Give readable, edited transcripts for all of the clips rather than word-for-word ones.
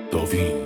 داوین.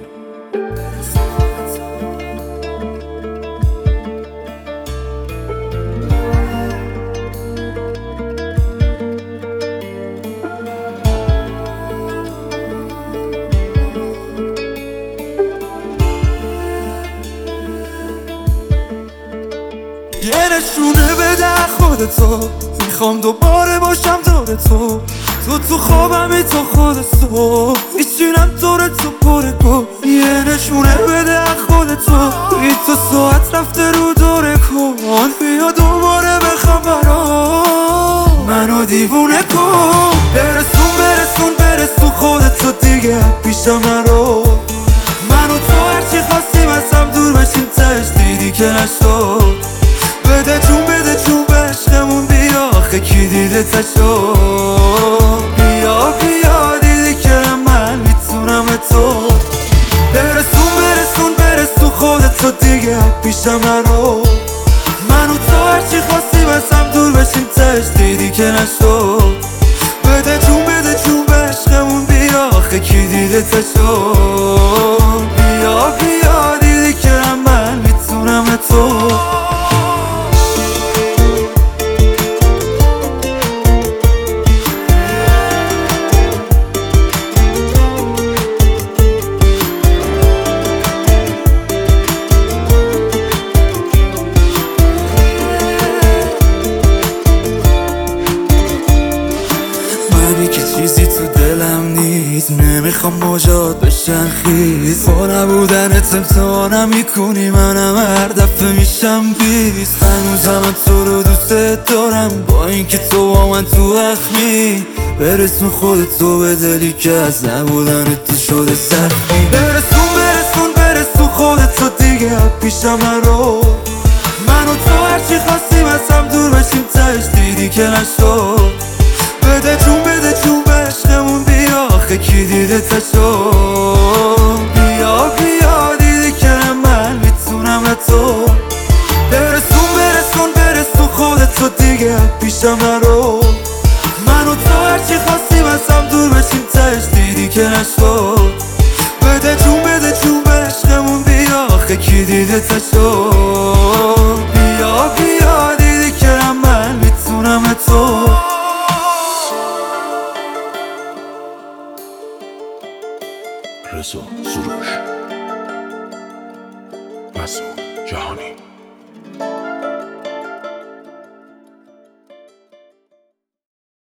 یه نشونه بده خودتو، میخوام دوباره باشم دور تو. تو خوابمی تو خودتو، میشینم دور تو پر کن. یه نشونه بده خودتو، بی تو ساعت رفته رو دوره کن. بیا دوباره بخوام برام منو دیوونه کن. برسون خودتو دیگه پیشم نرو. منو تو هرچی خواستیم از هم دور بشیم تش دیدی که نشد. بده جون به عشقمون بیا، آخه کی دیده تشو. بیا دیدی که من میتونم تو. برسون خودتو دیگه پیشم نرو. منو تو هرچی خواستیم از هم دور بشیم تش دیدی که نشد. بده جون به عشقمون بیا، آخه کی دیده تشو. بیا دیدی که من میتونم تو. منی که چیزی تو دلم نیست، نمیخوام موجات بشن خیز. با نبودنت امتحانم میکنی، منم هر دفعه میشم بیست. هنوزم تو رو دوست دارم، با اینکه تو با من تو اخمی. برسون خودتو به دلی که از نبودنت تو شده سخمی. برسون خودتو دیگه پیشم نرو. منو تو هرچی خواستیم از هم دور بشیم تش دیدی که نشد. بده جون به عشقمون بیا، آخه کی دیده تشو. بیا دیدی که من میتونم تو. برسون خودتو دیگه پیشم نرو. منو تو هرچی خواستیم از هم دور بشیم تش دیدی که نشد. بده جون به عشقمون بیا، آخه کی دیده تشو. بیا دیدی که من میتونم تو. رضا سروش، مسعود جهانی.